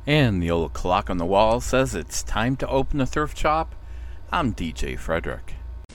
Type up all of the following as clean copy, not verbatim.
And the old clock on the wall says it's time to open the thrift shop. I'm DJ Frederick.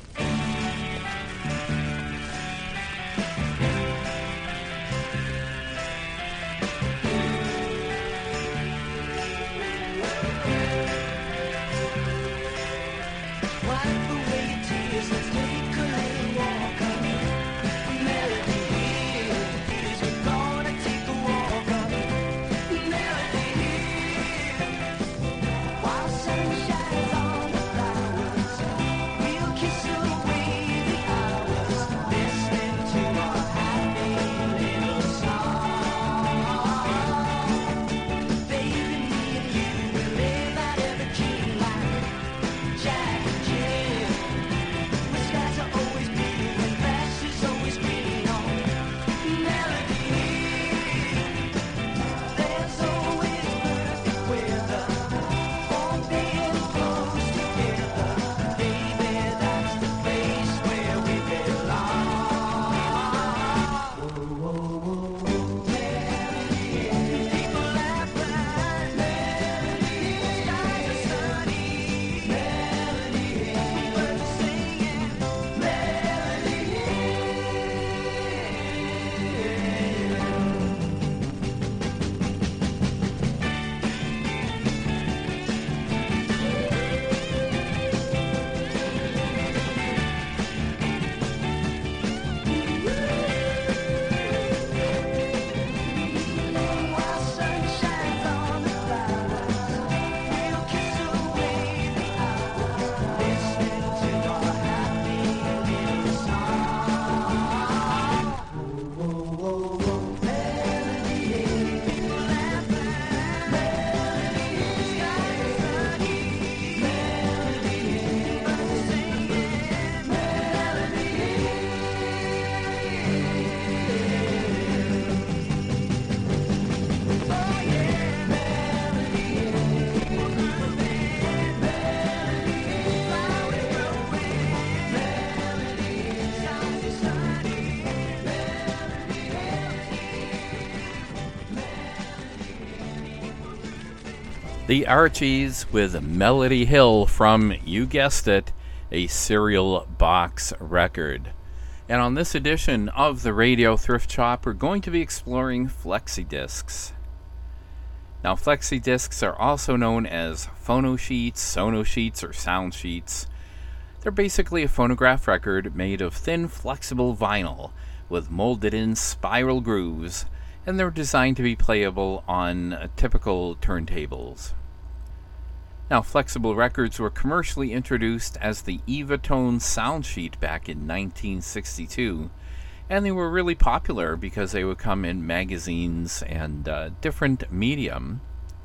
The Archies with Melody Hill from, you guessed it, a Cereal Box record. And on this edition of the Radio Thrift Shop, we're going to be exploring flexi discs. Now, flexi discs are also known as phono sheets, sono sheets, or sound sheets. They're basically a phonograph record made of thin, flexible vinyl with molded-in spiral grooves, and they're designed to be playable on typical turntables. Now, flexible records were commercially introduced as the Evatone sound sheet back in 1962, and they were really popular because they would come in magazines and different medium.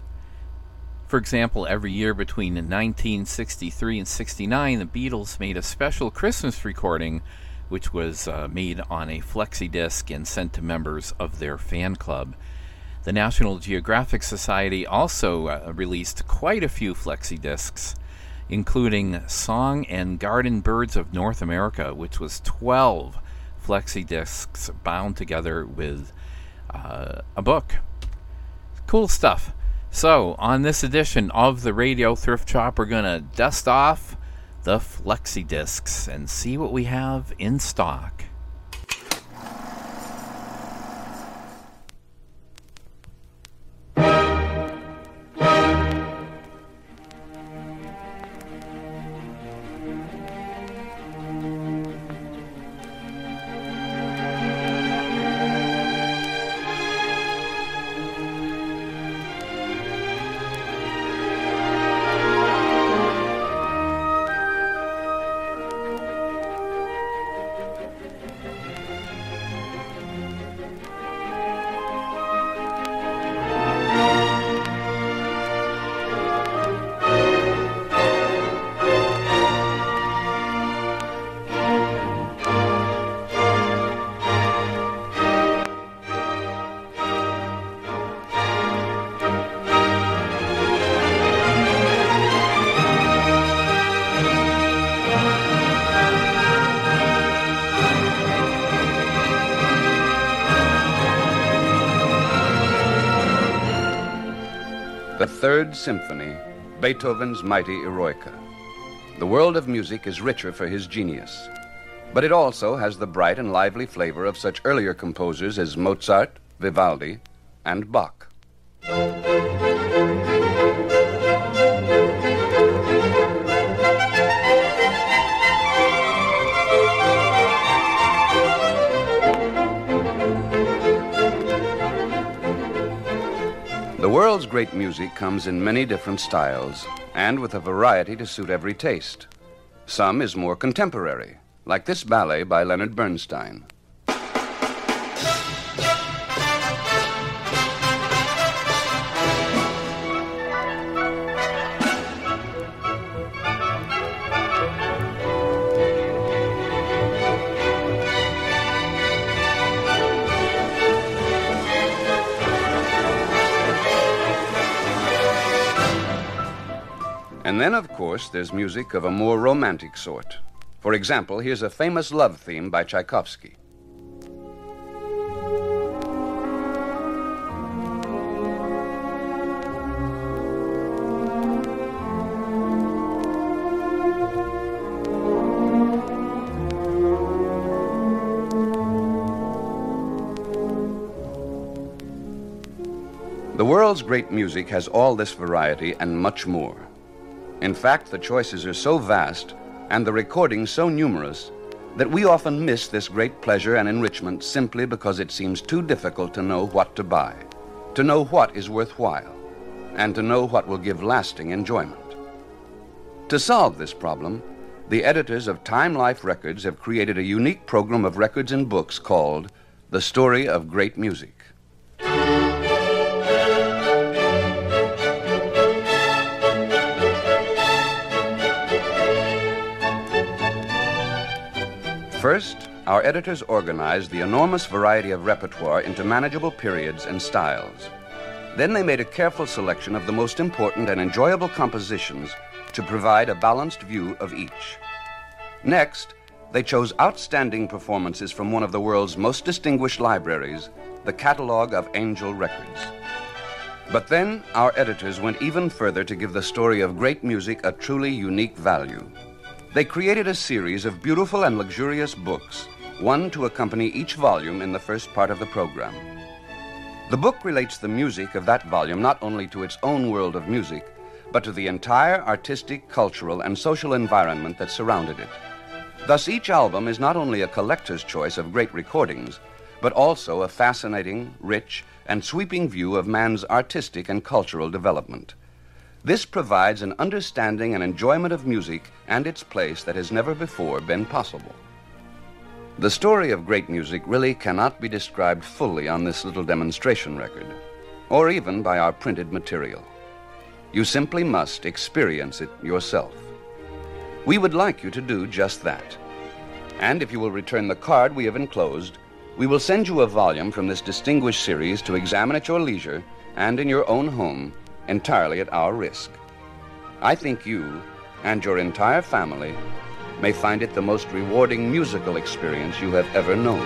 For example, every year between 1963 and 69, the Beatles made a special Christmas recording which was made on a flexi disc and sent to members of their fan club. The National Geographic Society also released quite a few flexi discs, including Song and Garden Birds of North America, which was 12 flexi discs bound together with a book. Cool stuff. So, on this edition of the Radio Thrift Shop, we're going to dust off the flexi discs and see what we have in stock. The Third Symphony, Beethoven's mighty Eroica. The world of music is richer for his genius, but it also has the bright and lively flavor of such earlier composers as Mozart, Vivaldi, and Bach. The world's great music comes in many different styles and with a variety to suit every taste. Some is more contemporary, like this ballet by Leonard Bernstein. And then, of course, there's music of a more romantic sort. For example, here's a famous love theme by Tchaikovsky. The world's great music has all this variety and much more. In fact, the choices are so vast and the recordings so numerous that we often miss this great pleasure and enrichment simply because it seems too difficult to know what to buy, to know what is worthwhile, and to know what will give lasting enjoyment. To solve this problem, the editors of Time Life Records have created a unique program of records and books called The Story of Great Music. First, our editors organized the enormous variety of repertoire into manageable periods and styles. Then they made a careful selection of the most important and enjoyable compositions to provide a balanced view of each. Next, they chose outstanding performances from one of the world's most distinguished libraries, the catalog of Angel Records. But then, our editors went even further to give the story of great music a truly unique value. They created a series of beautiful and luxurious books, one to accompany each volume in the first part of the program. The book relates the music of that volume not only to its own world of music, but to the entire artistic, cultural, and social environment that surrounded it. Thus, each album is not only a collector's choice of great recordings, but also a fascinating, rich, and sweeping view of man's artistic and cultural development. This provides an understanding and enjoyment of music and its place that has never before been possible. The story of great music really cannot be described fully on this little demonstration record, or even by our printed material. You simply must experience it yourself. We would like you to do just that. And if you will return the card we have enclosed, we will send you a volume from this distinguished series to examine at your leisure and in your own home, entirely at our risk. I think you and your entire family may find it the most rewarding musical experience you have ever known.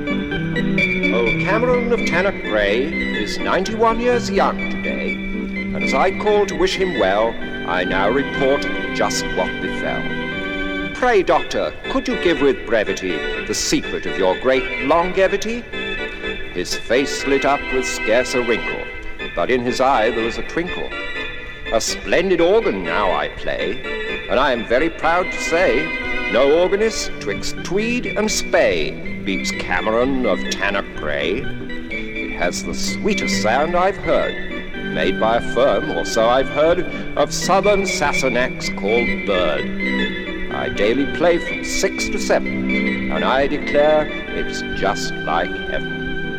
Cameron of Tannock Gray is 91 years young today. and as I call to wish him well, I now report just what befell. Pray, Doctor, could you give with brevity the secret of your great longevity? His face lit up with scarce a wrinkle, but in his eye there was a twinkle. A splendid organ now I play, and I am very proud to say, no organist twixt Tweed and Spey beats Cameron of Tannock Gray. It has the sweetest sound I've heard, made by a firm, or so I've heard, of southern Sassenachs called Bird. I daily play from 6 to 7, and I declare it's just like heaven.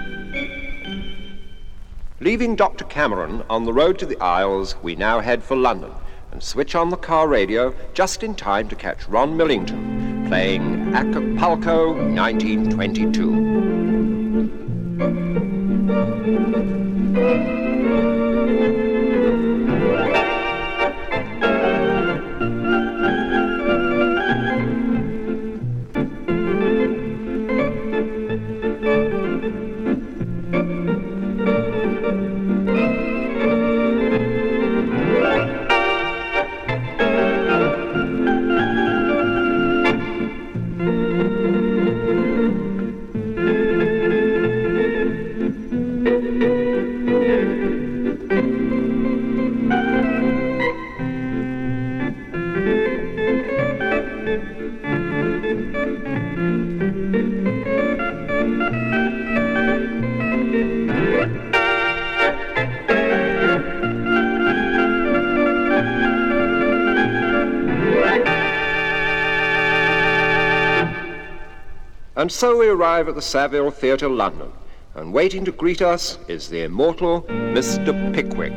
Leaving Dr. Cameron on the road to the Isles, we now head for London and switch on the car radio just in time to catch Ron Millington playing Acapulco 1922. And so we arrive at the Savile Theatre, London, and waiting to greet us is the immortal Mr. Pickwick.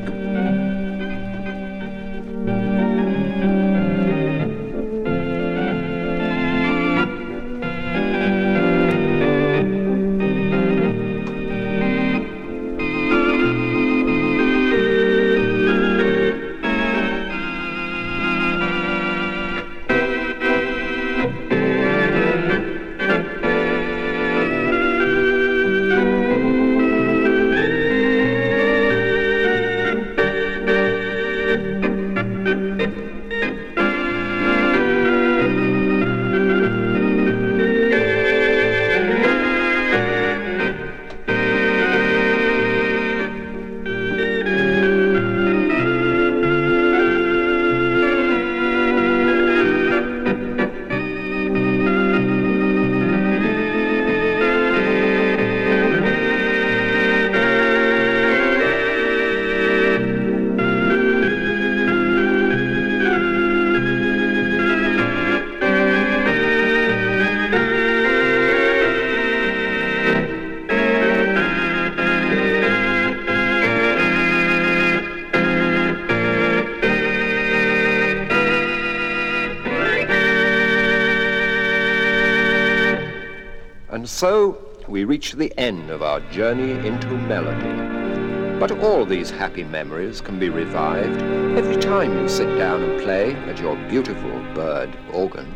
So we reach the end of our journey into melody. But all these happy memories can be revived every time you sit down and play at your beautiful Bird organ.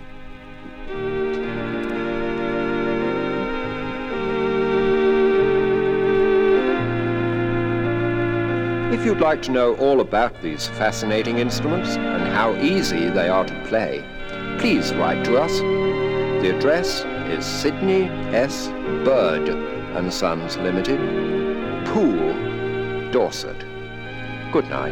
If you'd like to know all about these fascinating instruments and how easy they are to play, please write to us. The address is Sidney S. Bird and Sons Limited, Poole, Dorset. Good night.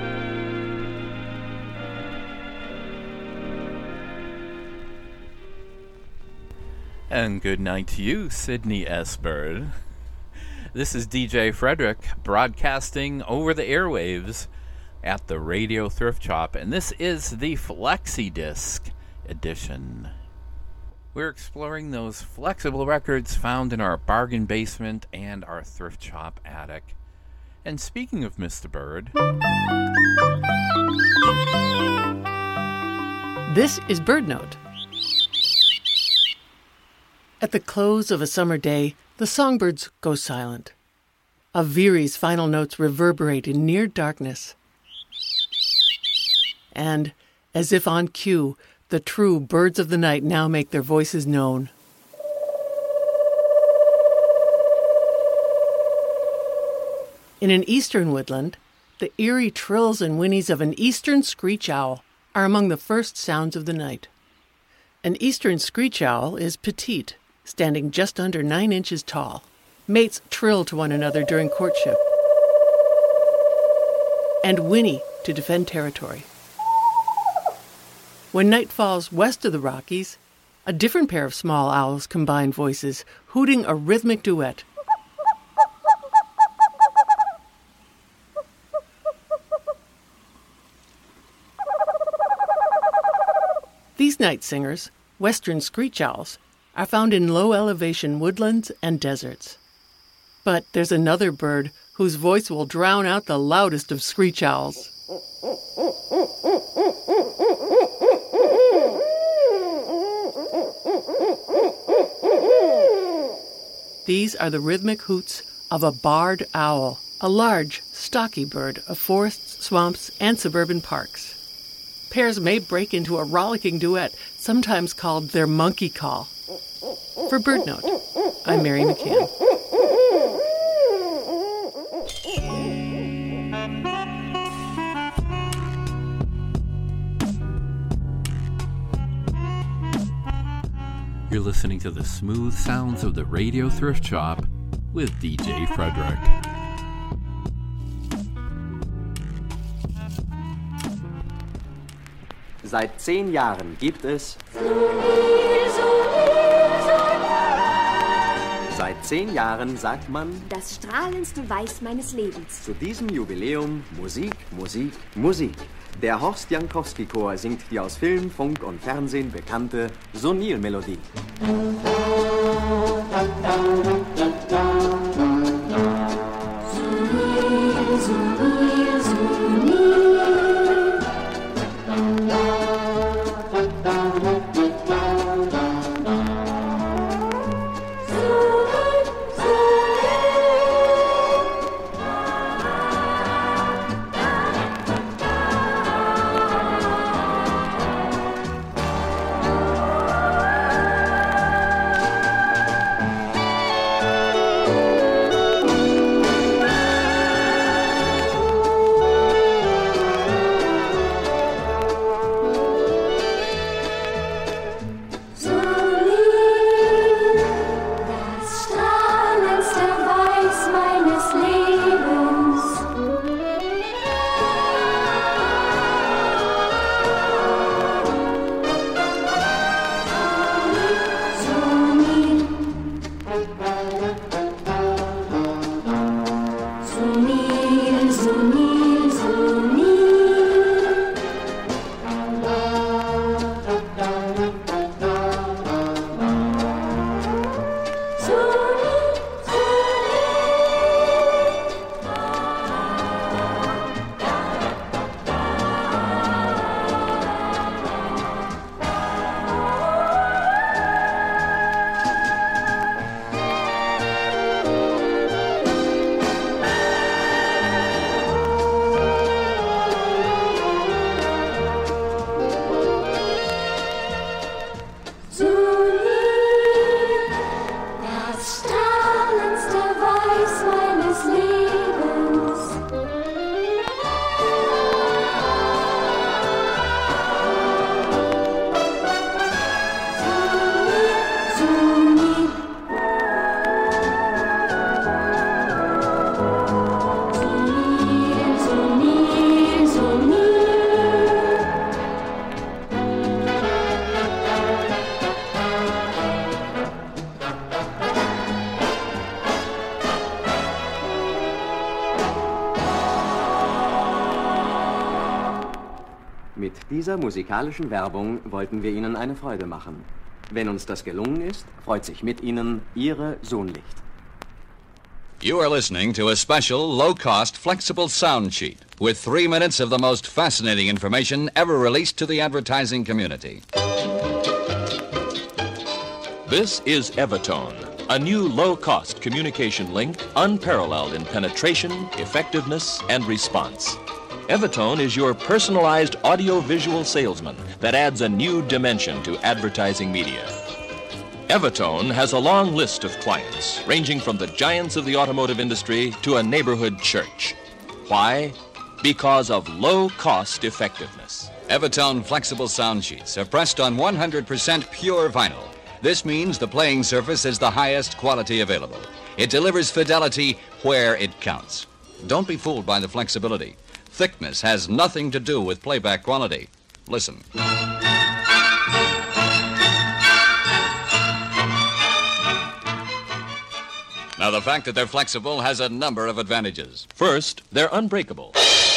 And good night to you, Sidney S. Bird. This is DJ Frederick broadcasting over the airwaves at the Radio Thrift Shop, and this is the Flexi Disc edition. We're exploring those flexible records found in our bargain basement and our thrift shop attic. And speaking of Mr. Bird, this is Bird Note. At the close of a summer day, the songbirds go silent. A veery's final notes reverberate in near darkness. And, as if on cue, the true birds of the night now make their voices known. In an eastern woodland, the eerie trills and whinnies of an eastern screech owl are among the first sounds of the night. An eastern screech owl is petite, standing just under 9 inches tall. Mates trill to one another during courtship and whinny to defend territory. When night falls west of the Rockies, a different pair of small owls combine voices, hooting a rhythmic duet. These night singers, western screech owls, are found in low-elevation woodlands and deserts. But there's another bird whose voice will drown out the loudest of screech owls. These are the rhythmic hoots of a barred owl, a large, stocky bird of forests, swamps, and suburban parks. Pairs may break into a rollicking duet, sometimes called their monkey call. For BirdNote, I'm Mary McCann. You're listening to the smooth sounds of the Radio Thrift Shop with DJ Frederick. Seit 10 Jahren gibt es... Seit 10 Jahren sagt man... Das strahlendste Weiß meines Lebens. Zu diesem Jubiläum Musik, Musik, Musik. Der Horst Jankowski-Chor singt die aus Film, Funk und Fernsehen bekannte Sonil-Melodie. Sonil, Sonil, Sonil. Mit dieser musikalischen Werbung wollten wir Ihnen eine Freude machen. Wenn uns das gelungen ist, freut sich mit Ihnen Ihre Sonlicht. You are listening to a special, low-cost, flexible sound sheet with 3 minutes of the most fascinating information ever released to the advertising community. This is Evitone, a new low-cost communication link unparalleled in penetration, effectiveness, and response. Evitone is your personalized audio-visual salesman that adds a new dimension to advertising media. Evitone has a long list of clients, ranging from the giants of the automotive industry to a neighborhood church. Why? because of low cost effectiveness. Evitone flexible sound sheets are pressed on 100% pure vinyl. This means the playing surface is the highest quality available. It delivers fidelity where it counts. Don't be fooled by the flexibility. Thickness has nothing to do with playback quality. Listen. Now, the fact that they're flexible has a number of advantages. First, they're unbreakable.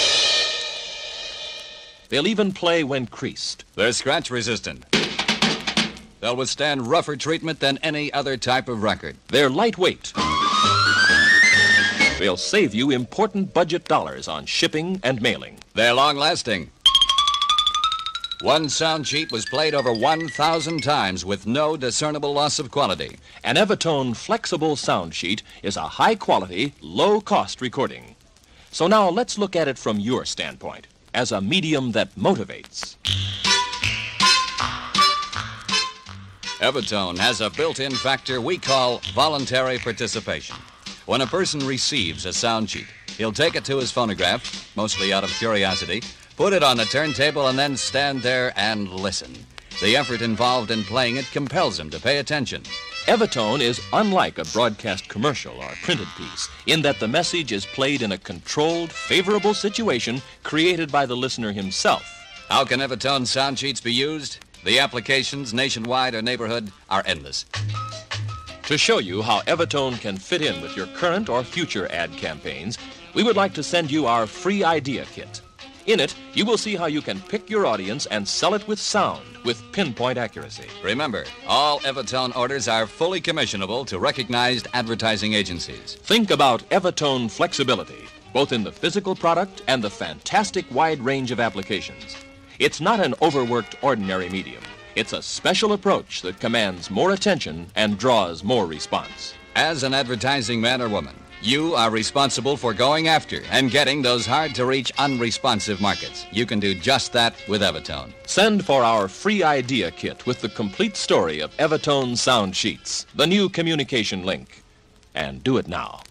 They'll even play when creased. They're scratch resistant. They'll withstand rougher treatment than any other type of record. They're lightweight. They'll save you important budget dollars on shipping and mailing. They're long-lasting. One sound sheet was played over 1,000 times with no discernible loss of quality. An Evitone flexible sound sheet is a high-quality, low-cost recording. So now let's look at it from your standpoint, as a medium that motivates. Evitone has a built-in factor we call voluntary participation. When a person receives a sound sheet, he'll take it to his phonograph, mostly out of curiosity, put it on the turntable, and then stand there and listen. The effort involved in playing it compels him to pay attention. Evitone is unlike a broadcast commercial or printed piece in that the message is played in a controlled, favorable situation created by the listener himself. How can Evitone sound sheets be used? The applications, nationwide or neighborhood, are endless. To show you how Evitone can fit in with your current or future ad campaigns, we would like to send you our free idea kit. In it, you will see how you can pick your audience and sell it with sound, with pinpoint accuracy. Remember, all Evitone orders are fully commissionable to recognized advertising agencies. Think about Evitone flexibility, both in the physical product and the fantastic wide range of applications. It's not an overworked ordinary medium. It's a special approach that commands more attention and draws more response. As an advertising man or woman, you are responsible for going after and getting those hard-to-reach, unresponsive markets. You can do just that with Evitone. Send for our free idea kit with the complete story of Evitone sound sheets, the new communication link. And do it now.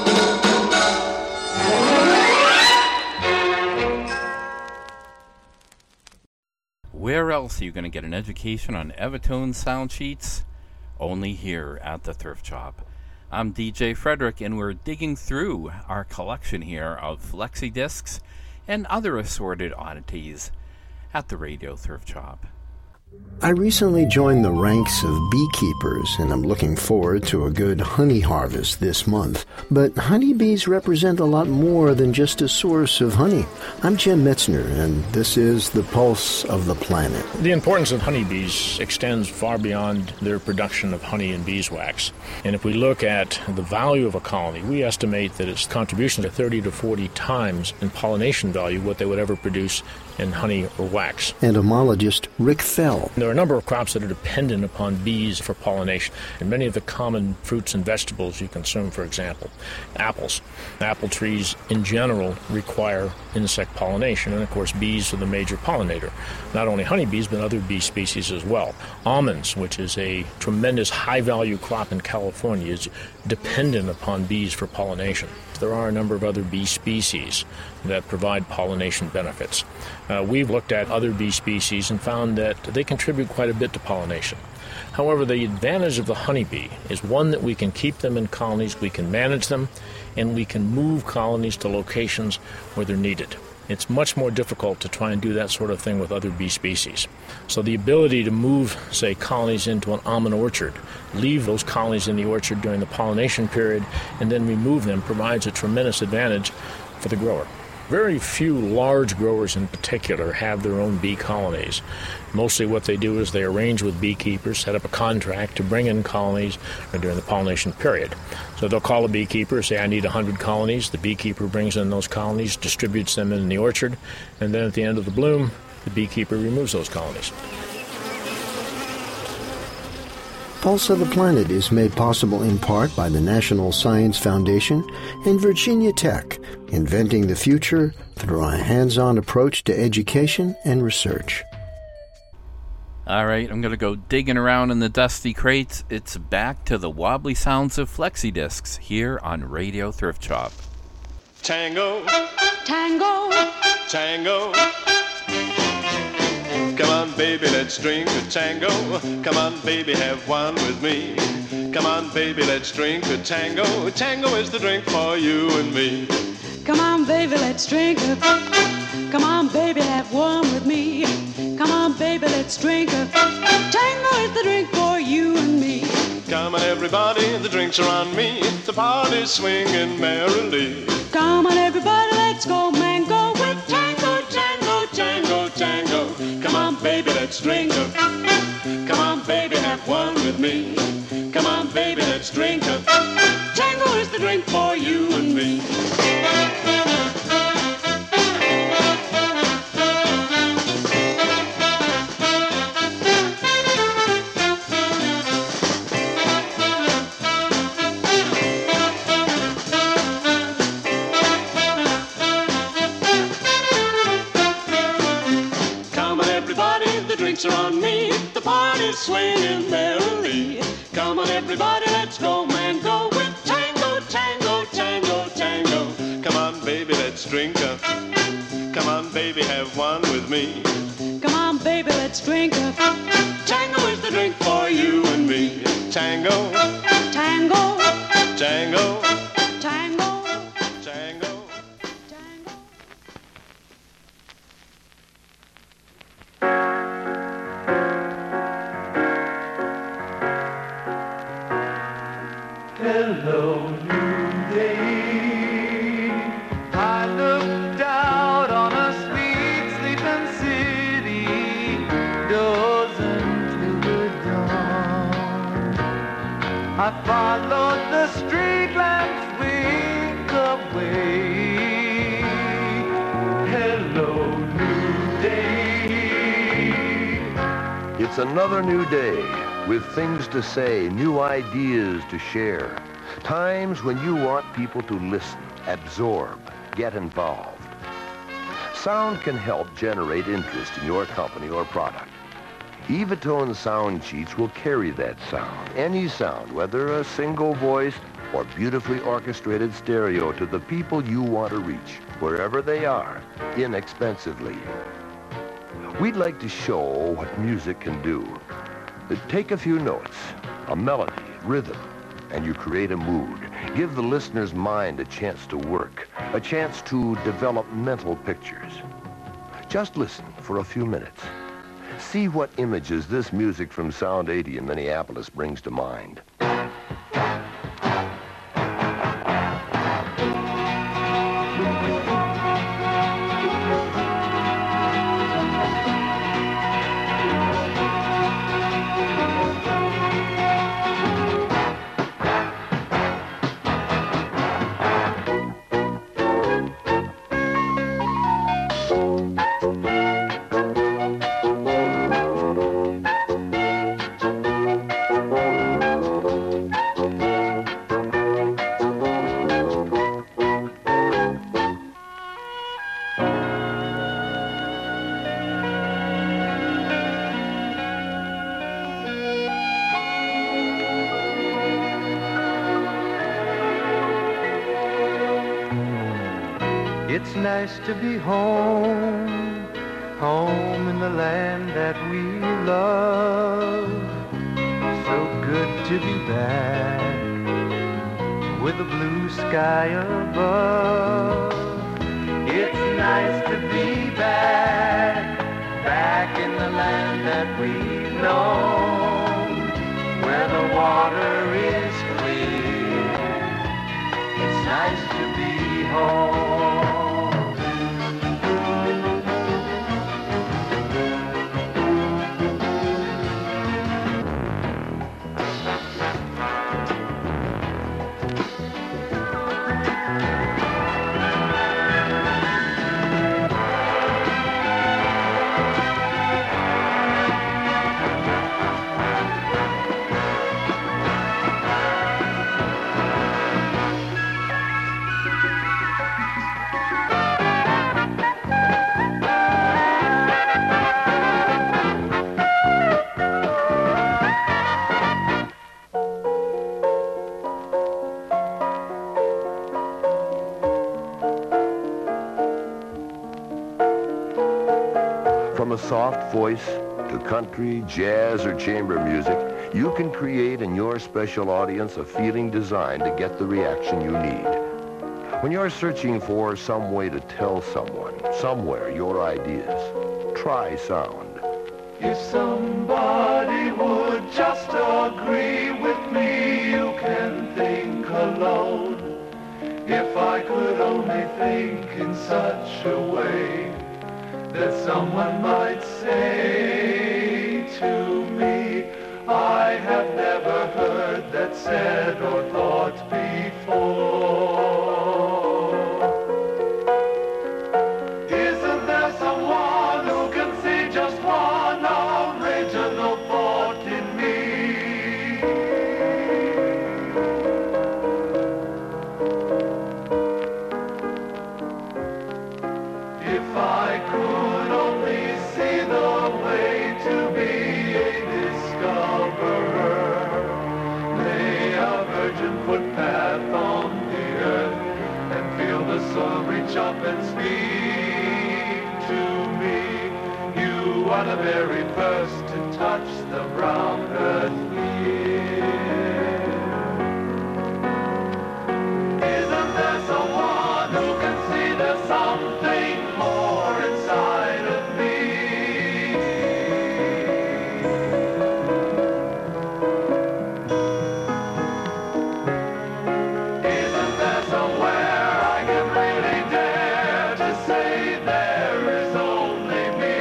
Where else are you going to get an education on Evitone sound sheets? Only here at the Thrift Shop. I'm DJ Frederick, and we're digging through our collection here of flexi discs and other assorted oddities at the Radio Thrift Shop. I recently joined the ranks of beekeepers, and I'm looking forward to a good honey harvest this month. But honeybees represent a lot more than just a source of honey. I'm Jim Metzner, and this is The Pulse of the Planet. The importance of honeybees extends far beyond their production of honey and beeswax. And if we look at the value of a colony, we estimate that its contribution to 30 to 40 times in pollination value what they would ever produce in honey or wax. Entomologist Rick Fell. There are a number of crops that are dependent upon bees for pollination, and many of the common fruits and vegetables you consume, for example, apples. Apple trees in general require insect pollination, and of course bees are the major pollinator. Not only honeybees, but other bee species as well. Almonds, which is a tremendous high-value crop in California, is dependent upon bees for pollination. There are a number of other bee species that provide pollination benefits. We've looked at other bee species and found that they contribute quite a bit to pollination. However, the advantage of the honeybee is one that we can keep them in colonies, we can manage them, and we can move colonies to locations where they're needed. It's much more difficult to try and do that sort of thing with other bee species. So the ability to move, say, colonies into an almond orchard, leave those colonies in the orchard during the pollination period, and then remove them provides a tremendous advantage for the grower. Very few large growers in particular have their own bee colonies. Mostly what they do is they arrange with beekeepers, set up a contract to bring in colonies during the pollination period. So they'll call a beekeeper, say, I need 100 colonies. The beekeeper brings in those colonies, distributes them in the orchard, and then at the end of the bloom, the beekeeper removes those colonies. Pulse of the Planet is made possible in part by the National Science Foundation and Virginia Tech, inventing the future through a hands-on approach to education and research. All right, I'm going to go digging around in the dusty crates. It's back to the wobbly sounds of flexi discs here on Radio Thrift Shop. Tango, tango, tango. Come on, baby, let's drink a tango. Come on, baby, have one with me. Come on, baby, let's drink a tango. Tango is the drink for you and me. Come on, baby, let's drink a. Come on, baby, have one with me. Come on, baby, let's drink a. Tango is the drink for you and me. Come on, everybody, the drinks are on me. The party's swinging merrily. Come on, everybody, let's go, man, go with tango, tango, tango, tango. Come on, baby, let's drink a. Come on, baby, have one with me. Come on, baby, let's drink a. Tango is the drink for you and me. Are on me, the party's swinging merrily. Come on, everybody, let's go, man, go with tango, tango, tango, tango. Come on, baby, let's drink a. Come on, baby, have one with me. Come on, baby, let's drink a. Tango is the drink for you and me. Tango, tango, tango, tango, tango. Hello, new day. I looked out on a sweet sleeping city, dozing till the dawn. I followed the street lamps wink away. Hello, new day. It's another new day, with things to say, new ideas to share. Times when you want people to listen, absorb, get involved. Sound can help generate interest in your company or product. Evitone sound sheets will carry that sound, any sound, whether a single voice or beautifully orchestrated stereo, to the people you want to reach, wherever they are, inexpensively. We'd like to show what music can do. Take a few notes, a melody, rhythm, and you create a mood. Give the listener's mind a chance to work, a chance to develop mental pictures. Just listen for a few minutes. See what images this music from Sound 80 in Minneapolis brings to mind. It's nice to be home, home in the land that we love. So good to be back with the blue sky above. It's nice to be back, back in the land that we've known, where the water is clear. It's nice to be home. From a soft voice to country, jazz, or chamber music, you can create in your special audience a feeling designed to get the reaction you need. When you're searching for some way to tell someone, somewhere, your ideas, try sound. If somebody would just agree with me, you can think alone. If I could only think in such a way that someone might say to me, I have never heard that said or thought before. Isn't there someone who can see just one original thought in me? If I could only see the way to be a discoverer, lay a virgin footpath on the earth, and feel the soul reach up and speak to me. You are the very first to touch the brown earth here. Isn't there someone who can see there's something more inside of me? Isn't there somewhere I can really dare to say there is only me?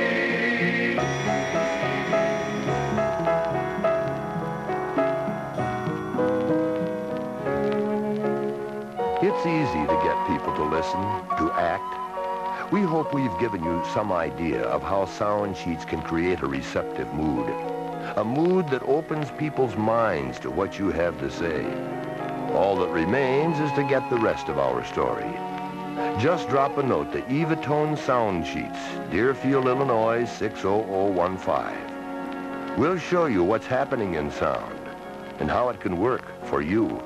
It's easy to get people to listen, to act. We hope we've given you some idea of how sound sheets can create a receptive mood. A mood that opens people's minds to what you have to say. All that remains is to get the rest of our story. Just drop a note to Evatone Sound Sheets, Deerfield, Illinois 60015. We'll show you what's happening in sound and how it can work for you.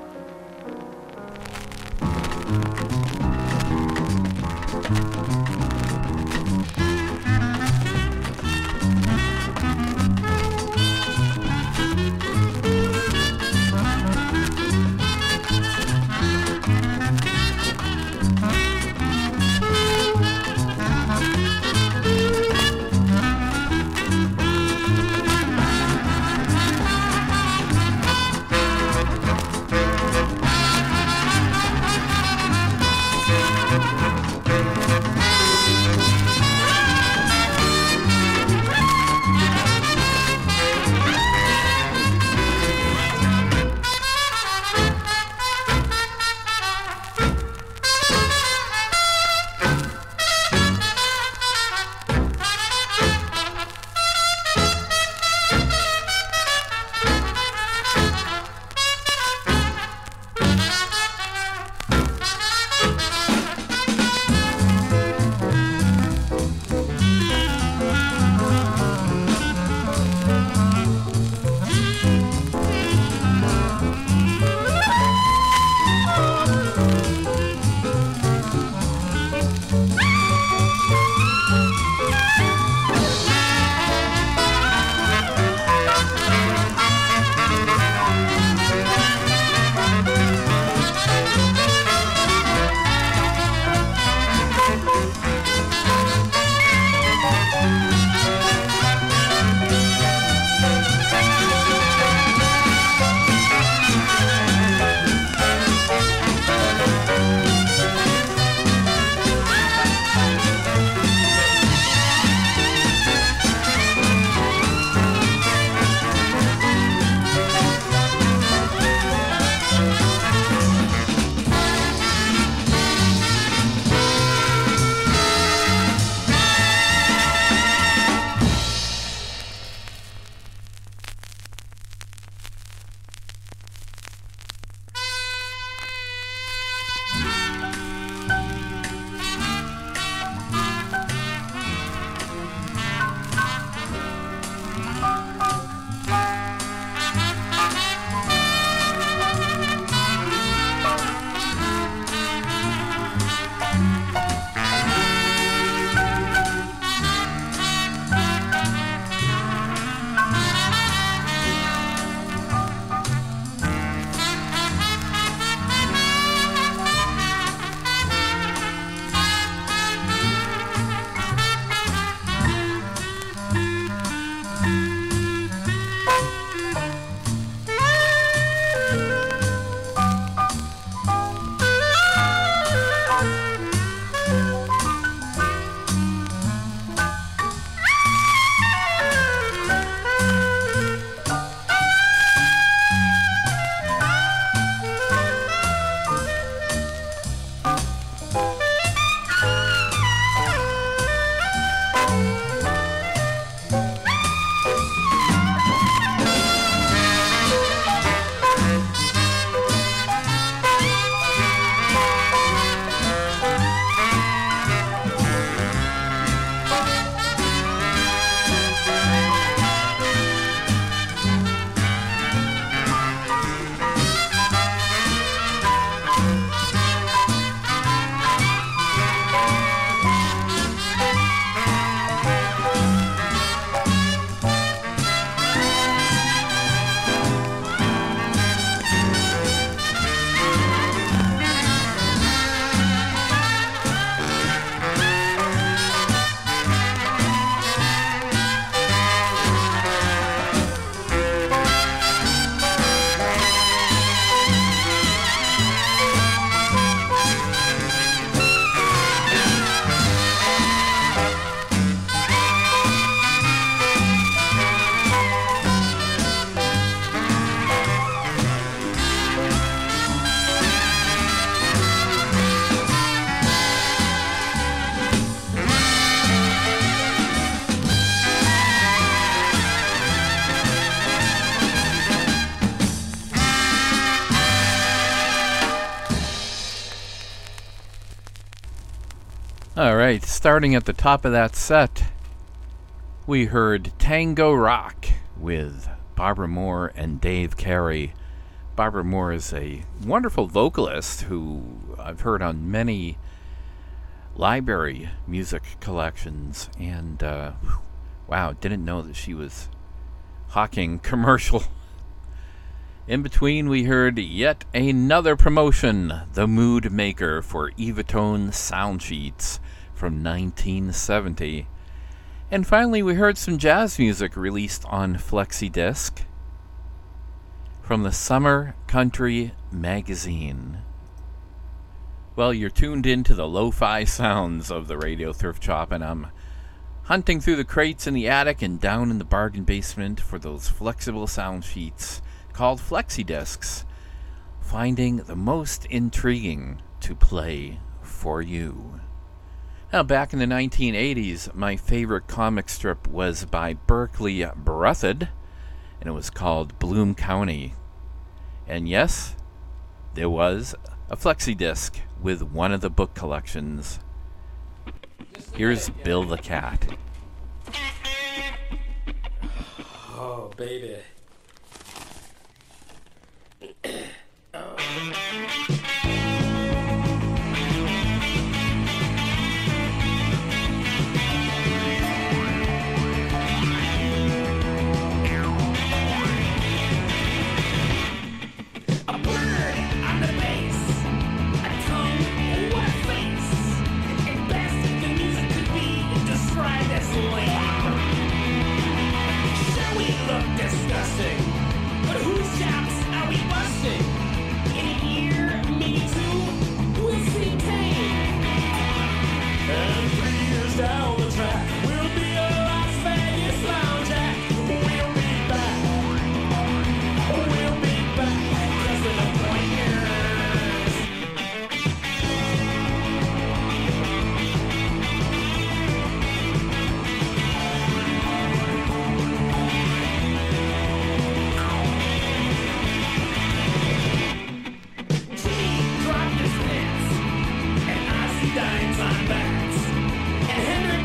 All right, starting at the top of that set, we heard Tango Rock with Barbara Moore and Dave Carey. Barbara Moore is a wonderful vocalist who I've heard on many library music collections, and wow, didn't know that she was hawking commercial. In between, we heard yet another promotion, The Mood Maker for Evatone Sound Sheets from 1970. And finally, we heard some jazz music released on Flexi Disc from the Summer Country Magazine. Well, you're tuned into the lo-fi sounds of the Radio Thrift Shop, and I'm hunting through the crates in the attic and down in the bargain basement for those flexible sound sheets called Flexi Discs, finding the most intriguing to play for you. Now, back in the 1980s, my favorite comic strip was by Berkeley Breathed, and it was called Bloom County. And yes, there was a Flexi Disc with one of the book collections. Here's Bill the Cat. Oh, baby. But whose chops are we busting? In a year, maybe two, we'll see pain. And 3 years down the track, we'll be a Las Vegas lounge act. We'll be back. We'll be back. Just in a pointers. Dimes on bats, and Henry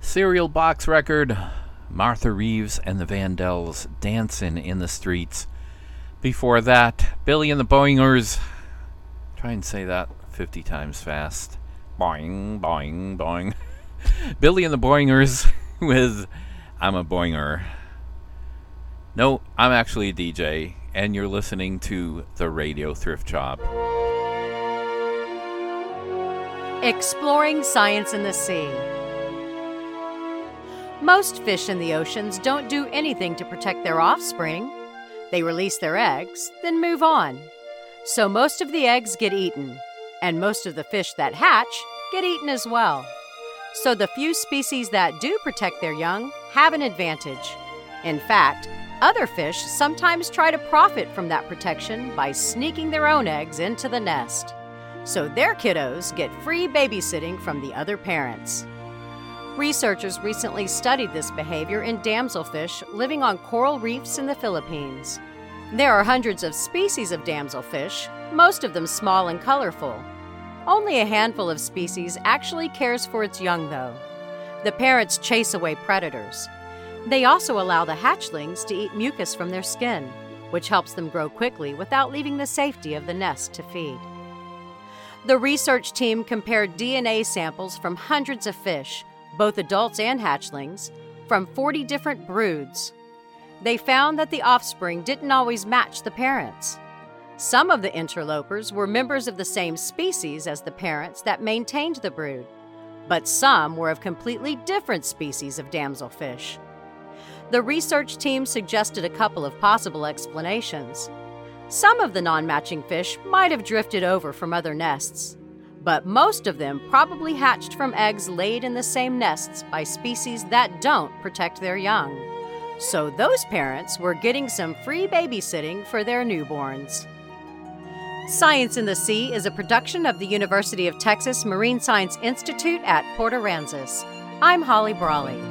Cereal box record, Martha Reeves and the Vandells, Dancing in the Streets. Before that, Billy and the Boingers. Try and say that 50 times fast. Boing, boing, boing. Billy and the Boingers with I'm a Boinger. No, I'm actually a DJ, and you're listening to the Radio Thrift Shop. Exploring science in the sea. Most fish in the oceans don't do anything to protect their offspring. They release their eggs, then move on. So most of the eggs get eaten, and most of the fish that hatch get eaten as well. So the few species that do protect their young have an advantage. In fact, other fish sometimes try to profit from that protection by sneaking their own eggs into the nest. So their kiddos get free babysitting from the other parents. Researchers recently studied this behavior in damselfish living on coral reefs in the Philippines. There are hundreds of species of damselfish, most of them small and colorful. Only a handful of species actually cares for its young, though. The parents chase away predators. They also allow the hatchlings to eat mucus from their skin, which helps them grow quickly without leaving the safety of the nest to feed. The research team compared DNA samples from hundreds of fish, both adults and hatchlings, from 40 different broods. They found that the offspring didn't always match the parents. Some of the interlopers were members of the same species as the parents that maintained the brood, but some were of completely different species of damselfish. The research team suggested a couple of possible explanations. Some of the non-matching fish might have drifted over from other nests, but most of them probably hatched from eggs laid in the same nests by species that don't protect their young. So those parents were getting some free babysitting for their newborns. Science in the Sea is a production of the University of Texas Marine Science Institute at Port Aransas. I'm Holly Brawley.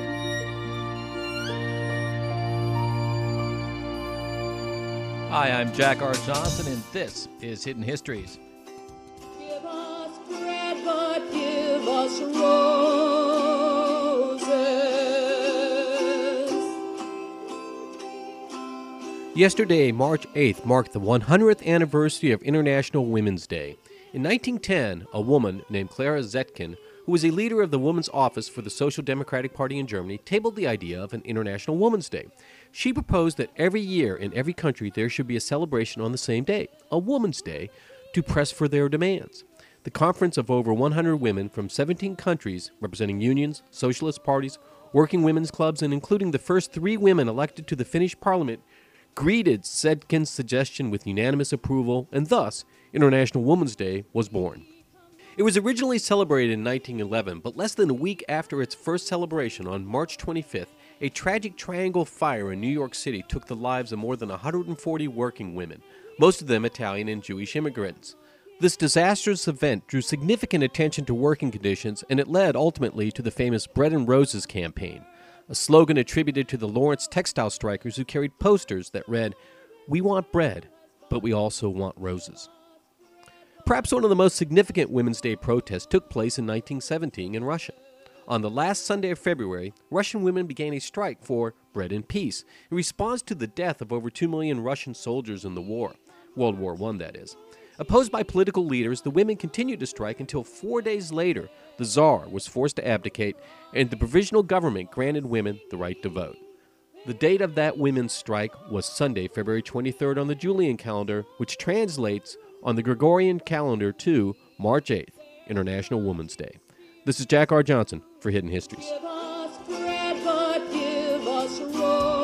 Hi, I'm Jack R. Johnson, and this is Hidden Histories. Give us bread, but give us roses. Yesterday, March 8th, marked the 100th anniversary of International Women's Day. In 1910, a woman named Clara Zetkin, who was a leader of the Women's Office for the Social Democratic Party in Germany, tabled the idea of an International Women's Day. She proposed that every year in every country there should be a celebration on the same day, a Women's Day, to press for their demands. The conference of over 100 women from 17 countries, representing unions, socialist parties, working women's clubs, and including the first 3 women elected to the Finnish parliament, greeted Zetkin's suggestion with unanimous approval, and thus International Women's Day was born. It was originally celebrated in 1911, but less than a week after its first celebration on March 25th, a tragic triangle fire in New York City took the lives of more than 140 working women, most of them Italian and Jewish immigrants. This disastrous event drew significant attention to working conditions, and it led ultimately to the famous Bread and Roses campaign, a slogan attributed to the Lawrence textile strikers who carried posters that read, "We want bread, but we also want roses." Perhaps one of the most significant Women's Day protests took place in 1917 in Russia. On the last Sunday of February, Russian women began a strike for bread and peace in response to the death of over 2 million Russian soldiers in the war, World War I, that is. Opposed by political leaders, the women continued to strike until 4 days later, the Tsar was forced to abdicate and the provisional government granted women the right to vote. The date of that women's strike was Sunday, February 23rd on the Julian calendar, which translates on the Gregorian calendar to March 8th, International Women's Day. This is Jack R. Johnson for Hidden Histories. Give us bread, but give us roses.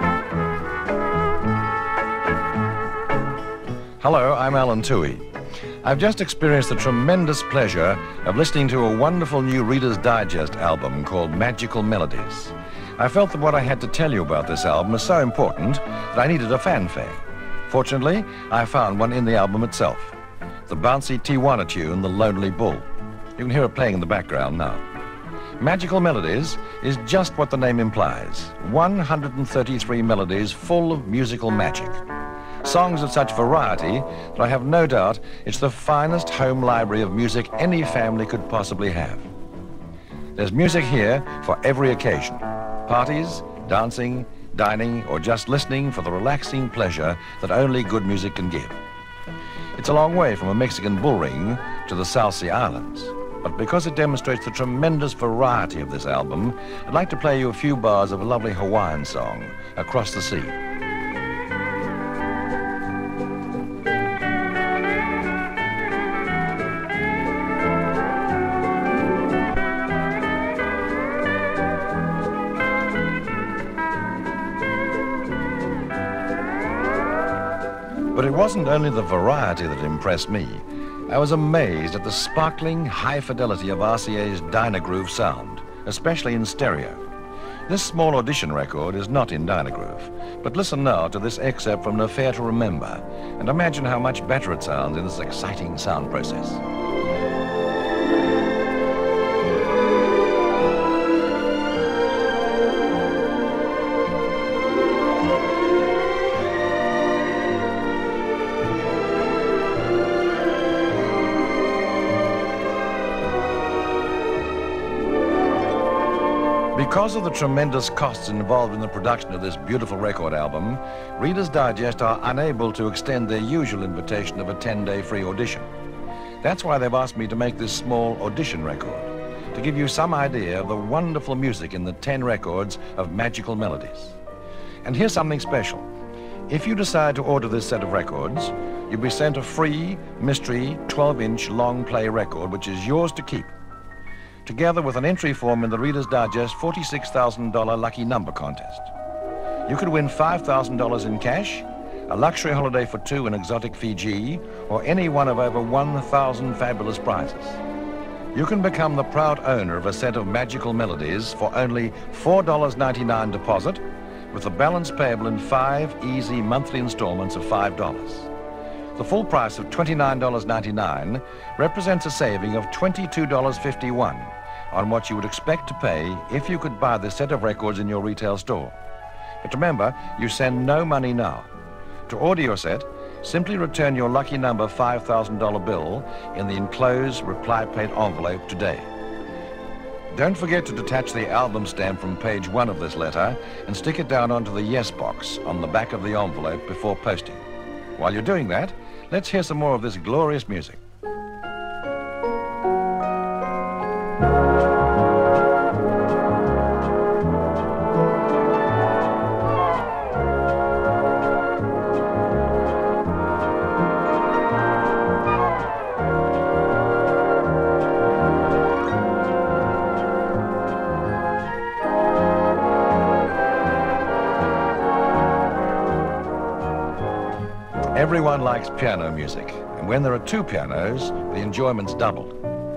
Hello, I'm Alan Toohey. I've just experienced the tremendous pleasure of listening to a wonderful new Reader's Digest album called Magical Melodies. I felt that what I had to tell you about this album was so important that I needed a fanfare. Fortunately, I found one in the album itself. The bouncy Tijuana tune, The Lonely Bull. You can hear it playing in the background now. Magical Melodies is just what the name implies. 133 melodies full of musical magic. Songs of such variety that I have no doubt it's the finest home library of music any family could possibly have. There's music here for every occasion. Parties, dancing, dining, or just listening for the relaxing pleasure that only good music can give. It's a long way from a Mexican bull ring to the South Sea Islands. But because it demonstrates the tremendous variety of this album, I'd like to play you a few bars of a lovely Hawaiian song, Across the Sea. But it wasn't only the variety that impressed me. I was amazed at the sparkling high fidelity of RCA's Dynagroove sound, especially in stereo. This small audition record is not in Dynagroove, but listen now to this excerpt from An Affair to Remember and imagine how much better it sounds in this exciting sound process. Because of the tremendous costs involved in the production of this beautiful record album, Reader's Digest are unable to extend their usual invitation of a 10-day free audition. That's why they've asked me to make this small audition record, to give you some idea of the wonderful music in the 10 records of Magical Melodies. And here's something special. If you decide to order this set of records, you'll be sent a free, mystery, 12-inch long play record, which is yours to keep, together with an entry form in the Reader's Digest $46,000 lucky number contest. You could win $5,000 in cash, a luxury holiday for two in exotic Fiji, or any one of over 1,000 fabulous prizes. You can become the proud owner of a set of Magical Melodies for only $4.99 deposit, with the balance payable in 5 easy monthly installments of $5. The full price of $29.99 represents a saving of $22.51 on what you would expect to pay if you could buy this set of records in your retail store. But remember, you send no money now. To order your set, simply return your lucky number $5,000 bill in the enclosed reply paid envelope today. Don't forget to detach the album stamp from page 1 of this letter and stick it down onto the yes box on the back of the envelope before posting. While you're doing that, let's hear some more of this glorious music. Everyone likes piano music, and when there are two pianos, the enjoyment's doubled.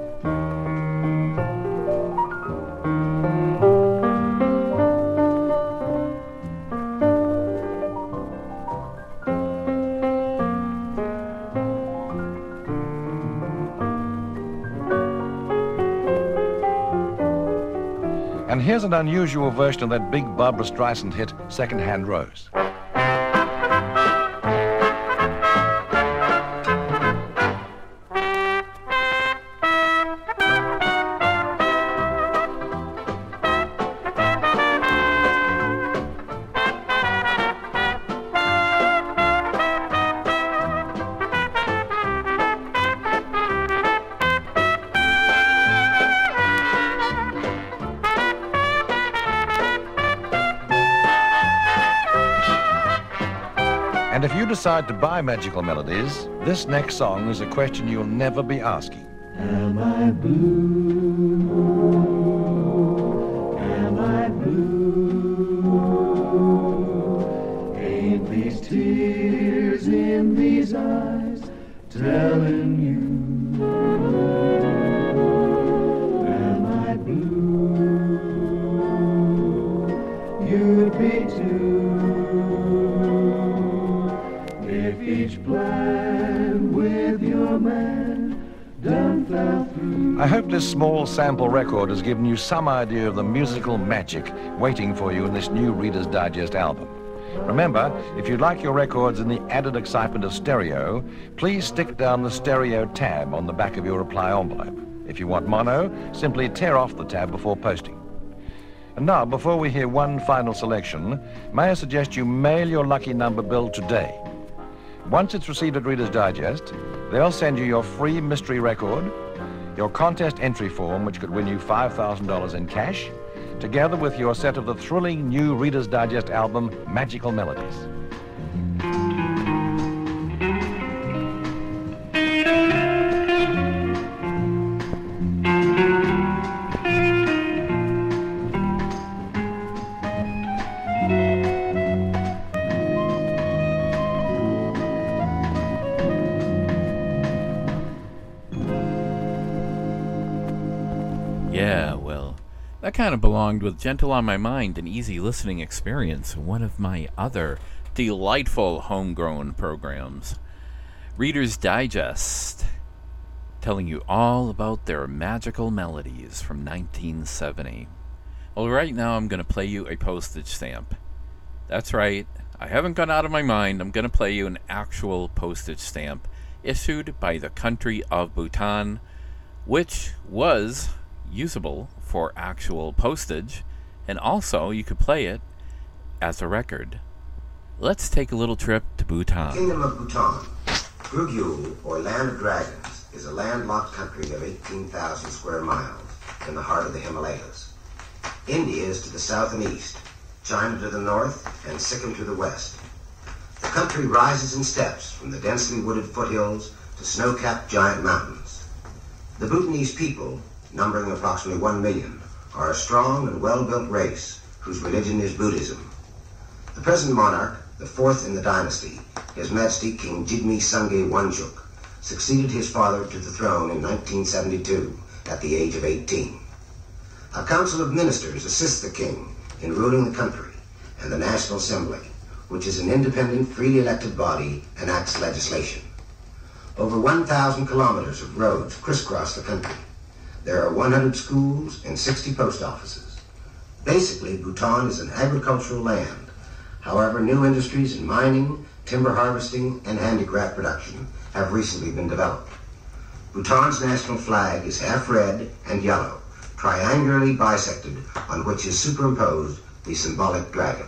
And here's an unusual version of that big Barbra Streisand hit, Second-Hand Rose. And if you decide to buy Magical Melodies, this next song is a question you'll never be asking. Am I blue? Am I blue? Ain't these tears in these eyes telling you, am I blue? You'd be too, if each plan with your man done fell through. I hope this small sample record has given you some idea of the musical magic waiting for you in this new Reader's Digest album. Remember, if you'd like your records in the added excitement of stereo, please stick down the stereo tab on the back of your reply envelope. If you want mono, simply tear off the tab before posting. And now, before we hear one final selection, may I suggest you mail your lucky number bill today. Once it's received at Reader's Digest, they'll send you your free mystery record, your contest entry form, which could win you $5,000 in cash, together with your set of the thrilling new Reader's Digest album, Magical Melodies. Yeah, well, that kind of belonged with Gentle on My Mind, an easy listening experience, one of my other delightful homegrown programs. Reader's Digest, telling you all about their magical melodies from 1970. Well, right now I'm going to play you a postage stamp. That's right, I haven't gone out of my mind. I'm going to play you an actual postage stamp issued by the country of Bhutan, which was usable for actual postage, and also you could play it as a record. Let's take a little trip to Bhutan. Kingdom of Bhutan. Grugyu, or Land of Dragons, is a landlocked country of 18,000 square miles in the heart of the Himalayas. India is to the south and east, China to the north, and Sikkim to the west. The country rises in steps from the densely wooded foothills to snow-capped giant mountains. The Bhutanese people, numbering approximately 1 million, are a strong and well-built race whose religion is Buddhism. The present monarch, the fourth in the dynasty, His Majesty King Jigme Sungay Wangchuk, succeeded his father to the throne in 1972 at the age of 18. A council of ministers assists the king in ruling the country, and the National Assembly, which is an independent, freely elected body, enacts legislation. Over 1,000 kilometers of roads crisscross the country. There are 100 schools and 60 post offices. Basically, Bhutan is an agricultural land. However, new industries in mining, timber harvesting, and handicraft production have recently been developed. Bhutan's national flag is half red and yellow, triangularly bisected, on which is superimposed the symbolic dragon.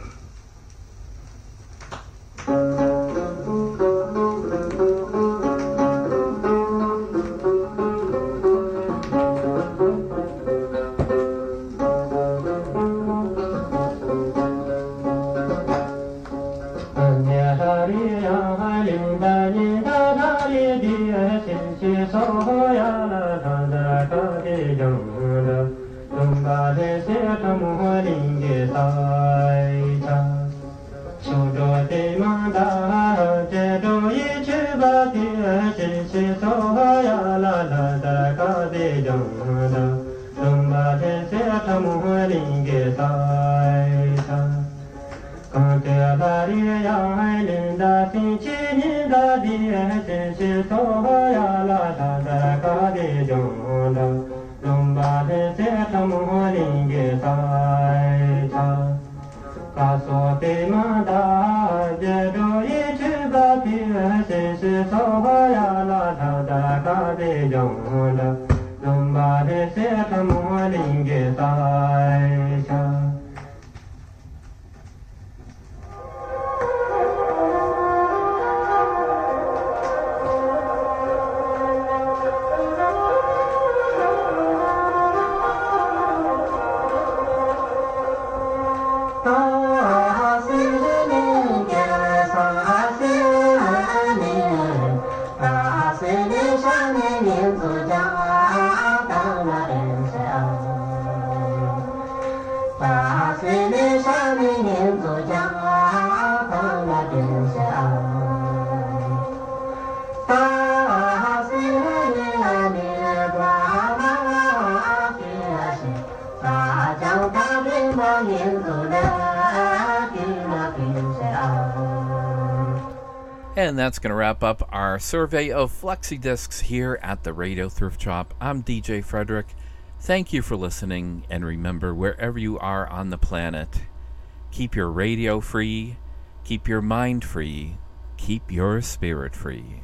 And that's going to wrap up our survey of flexi discs here at the Radio Thrift Shop. I'm DJ Frederick. Thank you for listening, and remember, wherever you are on the planet, keep your radio free, keep your mind free, keep your spirit free.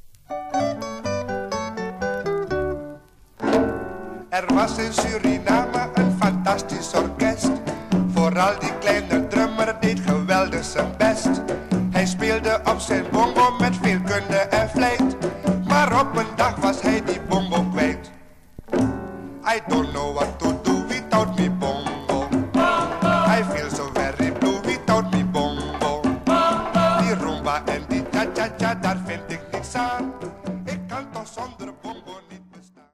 Was in Suriname een fantastisch orkest. Vooral die kleine drummer deed geweldig zijn best. Hij speelde op zijn bongo met veel kunde en vlijt. Maar op een dag was hij die bongo kwijt. I don't